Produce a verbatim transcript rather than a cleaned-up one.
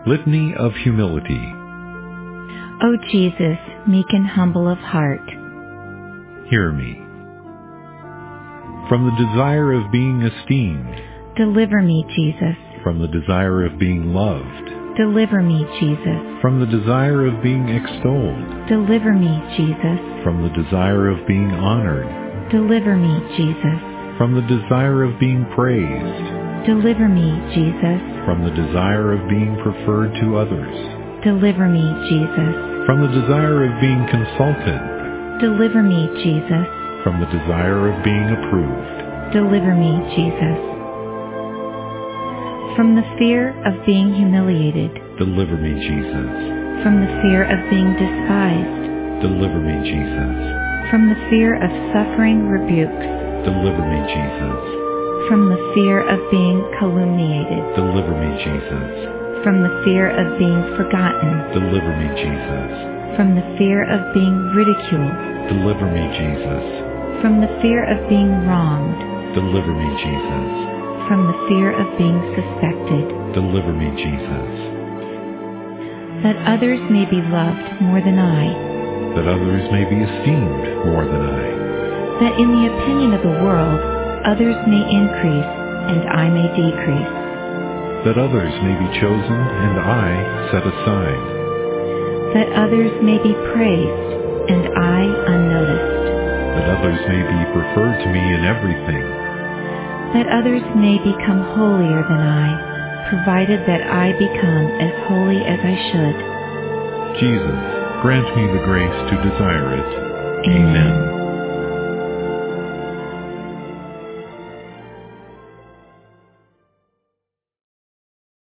Litany of Humility. O Jesus, meek and humble of heart, Hear me. From the desire of being esteemed, deliver me, Jesus. from the desire of being loved, Deliver me, Jesus. from the desire of being extolled, Deliver me, Jesus. from the desire of being honored, Deliver me, Jesus. from the desire of being praised, Deliver me, Jesus. from the desire of being preferred to others, Deliver me, Jesus. from the desire of being consulted, Deliver me, Jesus. from the desire of being approved, Deliver me, Jesus. From the fear of being humiliated, deliver me, Jesus. from the fear of being despised, Deliver me, Jesus. from the fear of suffering rebukes, Deliver me, Jesus. from the fear of being calumniated, Deliver me, Jesus. from the fear of being forgotten, Deliver me, Jesus. from the fear of being ridiculed, Deliver me, Jesus. from the fear of being wronged, Deliver me, Jesus. from the fear of being suspected, Deliver me, Jesus. that others may be loved more than I, That others may be esteemed more than I. that in the opinion of the world others may increase and I may decrease, That others may be chosen and I set aside. that others may be praised and I unnoticed, That others may be preferred to me in everything. that others may become holier than I, provided that I become as holy as I should. Jesus, grant me the grace to desire it. Amen.